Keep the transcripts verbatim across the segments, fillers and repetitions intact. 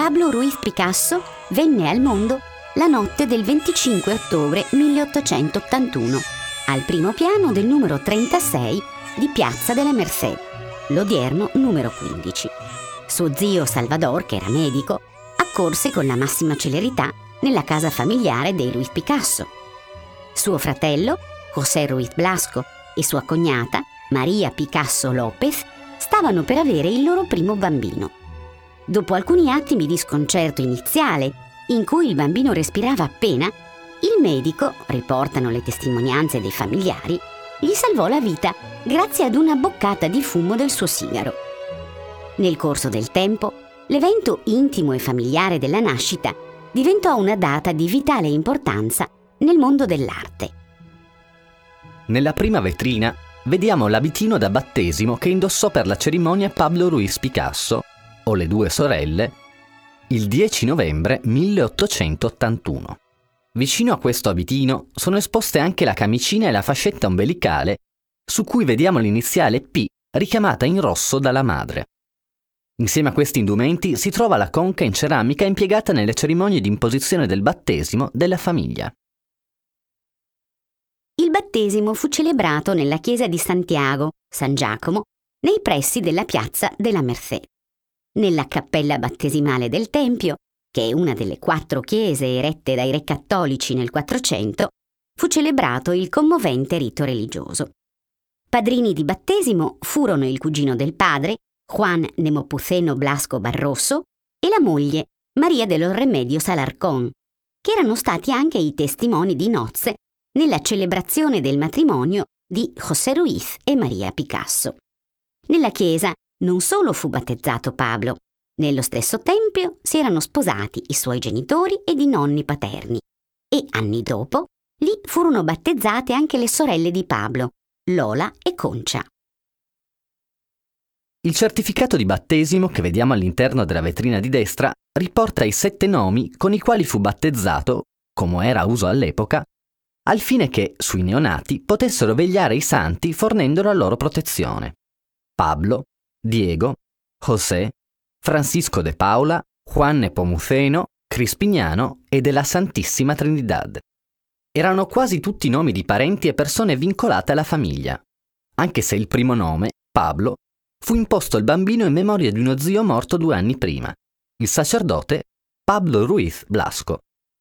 Pablo Ruiz Picasso venne al mondo la notte del venticinque ottobre milleottocentottantuno, al primo piano del numero trentasei di Piazza de la Merced, l'odierno numero quindici. Suo zio Salvador, che era medico, accorse con la massima celerità nella casa familiare dei Ruiz Picasso. Suo fratello, José Ruiz Blasco, e sua cognata, Maria Picasso López, stavano per avere il loro primo bambino. Dopo alcuni attimi di sconcerto iniziale, in cui il bambino respirava appena, il medico, riportano le testimonianze dei familiari, gli salvò la vita grazie ad una boccata di fumo del suo sigaro. Nel corso del tempo, l'evento intimo e familiare della nascita diventò una data di vitale importanza nel mondo dell'arte. Nella prima vetrina vediamo l'abitino da battesimo che indossò per la cerimonia Pablo Ruiz Picasso, o le due sorelle, il dieci novembre milleottocentottantuno. Vicino a questo abitino sono esposte anche la camicina e la fascetta ombelicale, su cui vediamo l'iniziale P richiamata in rosso dalla madre. Insieme a questi indumenti si trova la conca in ceramica impiegata nelle cerimonie di imposizione del battesimo della famiglia. Il battesimo fu celebrato nella chiesa di Santiago, San Giacomo, nei pressi della Piazza della Merced. Nella cappella battesimale del Tempio, che è una delle quattro chiese erette dai re cattolici nel Quattrocento, fu celebrato il commovente rito religioso. Padrini di battesimo furono il cugino del padre, Juan Nepomuceno Blasco Barroso, e la moglie, Maria de los Remedios Alarcón, che erano stati anche i testimoni di nozze nella celebrazione del matrimonio di José Ruiz e Maria Picasso. Nella chiesa non solo fu battezzato Pablo, nello stesso tempio si erano sposati i suoi genitori ed i nonni paterni e, anni dopo, lì furono battezzate anche le sorelle di Pablo, Lola e Concha. Il certificato di battesimo che vediamo all'interno della vetrina di destra riporta i sette nomi con i quali fu battezzato, come era uso all'epoca, al fine che, sui neonati, potessero vegliare i santi fornendo la loro protezione. Pablo, Diego, José, Francisco de Paula, Juan Nepomuceno, Crispiniano e della Santissima Trinidad. Erano quasi tutti nomi di parenti e persone vincolate alla famiglia, anche se il primo nome, Pablo, fu imposto al bambino in memoria di uno zio morto due anni prima, il sacerdote Pablo Ruiz Blasco.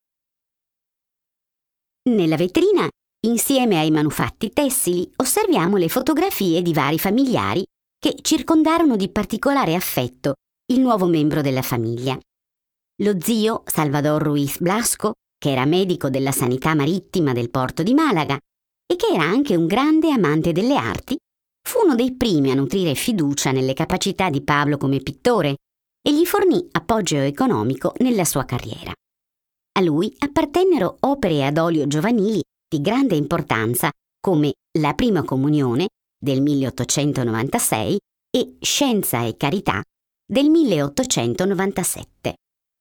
Nella vetrina, insieme ai manufatti tessili, osserviamo le fotografie di vari familiari che circondarono di particolare affetto il nuovo membro della famiglia. Lo zio Salvador Ruiz Blasco, che era medico della sanità marittima del porto di Malaga e che era anche un grande amante delle arti, fu uno dei primi a nutrire fiducia nelle capacità di Pablo come pittore e gli fornì appoggio economico nella sua carriera. A lui appartennero opere ad olio giovanili di grande importanza come La Prima Comunione del milleottocentonovantasei e Scienza e Carità del milleottocentonovantasette.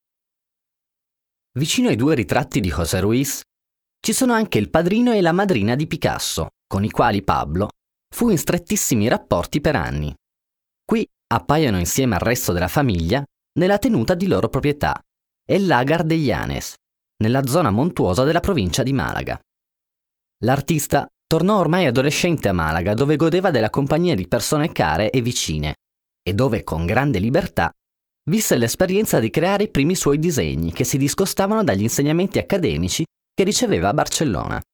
Vicino ai due ritratti di José Ruiz ci sono anche il padrino e la madrina di Picasso, con i quali Pablo fu in strettissimi rapporti per anni. Qui appaiono insieme al resto della famiglia nella tenuta di loro proprietà, El Lagar de Llanes, nella zona montuosa della provincia di Malaga. L'artista tornò ormai adolescente a Malaga, dove godeva della compagnia di persone care e vicine, e dove con grande libertà visse l'esperienza di creare i primi suoi disegni che si discostavano dagli insegnamenti accademici che riceveva a Barcellona.